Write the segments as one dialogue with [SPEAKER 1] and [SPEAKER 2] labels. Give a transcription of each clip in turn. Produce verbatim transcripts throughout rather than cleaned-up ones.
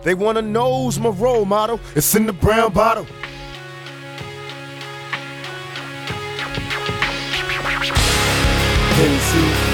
[SPEAKER 1] They wanna know who's my role model. It's in the brown bottle. Hennessy.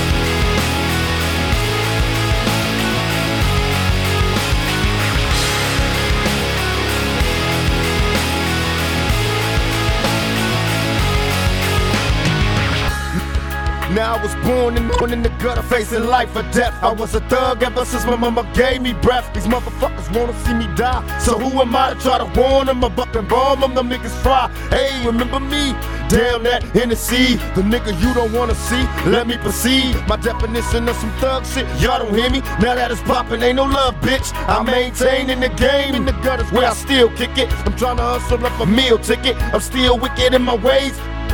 [SPEAKER 1] Now I was born in, born in the gutter, facing life or death. I was a thug ever since my mama gave me breath. These motherfuckers wanna see me die, so who am I to try to warn them? I buck and bomb them, them niggas fry. Hey, remember me? Damn that Hennessy, the nigga you don't wanna see. Let me proceed. My definition of some thug shit, y'all don't hear me? Now that it's poppin', ain't no love, bitch. I maintain in the game, in the gutters where I still kick it. I'm tryna hustle up a meal ticket. I'm still wicked in my ways.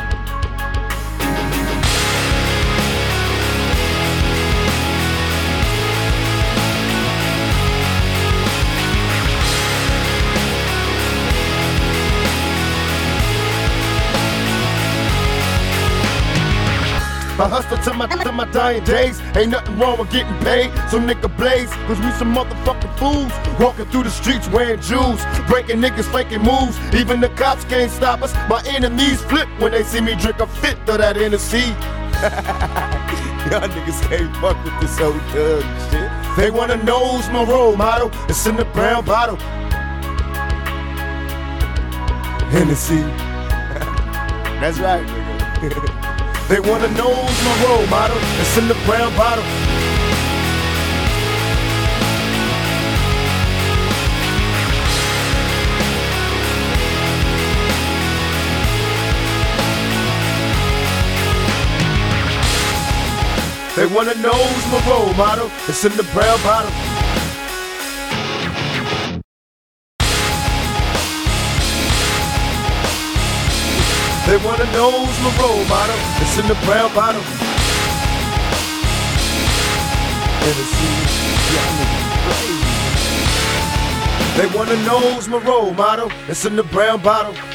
[SPEAKER 1] I hustle to my, to my dying days. Ain't nothing wrong with getting paid, so nigga blaze. Cause we some motherfucking fools, walking through the streets wearing jewels, breaking niggas faking moves. Even the cops can't stop us. My enemies flip when they see me drink a fit of that Hennessy. Y'all niggas can't fuck with this old thug shit. They wanna know who's my role model. It's in the brown bottle. Hennessy. That's right, nigga. They wanna know who's my role model. It's in the brown bottle. They wanna know who's my role model. It's in the brown bottle. They wanna know who's my role model. It's in the brown bottle. Hennessy. They wanna know who's my role model. It's in the brown bottle.